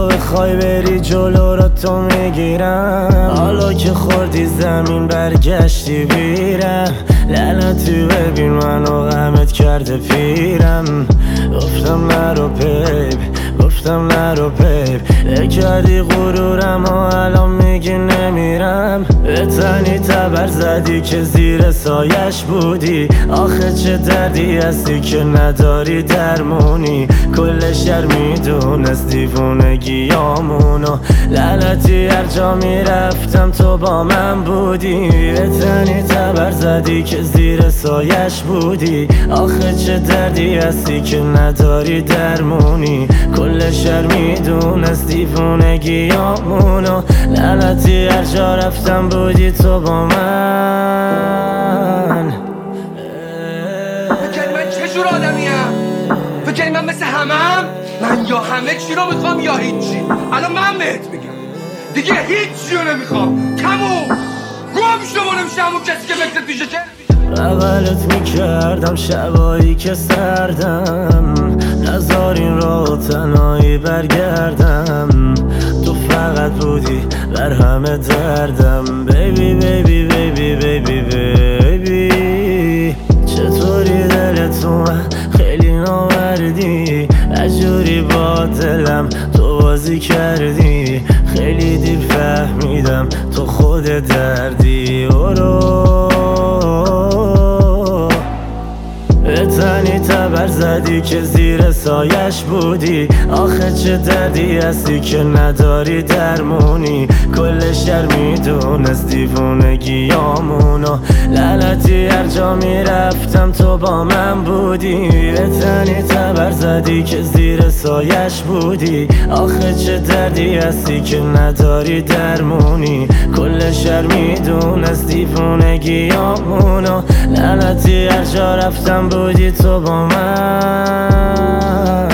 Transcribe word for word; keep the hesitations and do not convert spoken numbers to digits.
بخوای بری جلو را تو میگیرم. حالا که خوردی زمین برگشتی بیرم. لعنتی ببین منو غمت کرده پیرم. گفتم نرو بیب، گفتم نرو بیب، کردی غرورم و الان میگی نمیرم. به تنی تبر زدی که زیر سایش بودی. آخه چه دردی هستی که نداری درمونی. کل شهر میدونست دیوونگیامونو. لعنتی هر جا میرفتم تو با من بودی. به تنی تبر زدی که زیر سایش بودی. آخه چه دردی هستی که نداری درمونی. کل شهر میدونست دیوونگیامونو. لعنتی هر جا رفتم بودی تو با من. فکر من چه جور آدمیم؟ فکر من مثل همم؟ من یا همه چی رو میخوام یا هیچی. الان من بهت میگم دیگه هیچی رو نمیخوام. تموم گم شو و نمیشه همون کسی که فکرت پیشه چه بغلت میکردم شبایی که سردم. نزار این را تنهایی برگردم. تو فقط بودی بر همه دردم. بیبی بیبی بیبی بیبی بیبی چطوری دلت اومد خیلی نامردی. اجوری با دلم تو بازی کردی. خیلی دیر فهمیدم تو خود دردی. برو به تنی تبر زدی که زیر سایش بودی. آخه چه دردی هستی که نداری درمونی. کل شهر میدونست دیوونگیامونو. لعنتی هر جا میرفتم تو با من بودی. به تنی تبر زدی که زیر سایش بودی. آخه چه دردی هستی که نداری درمونی. کل شهر میدونست دیوونگیامونو. لعنتی هر جا رفتم بودی تو با من.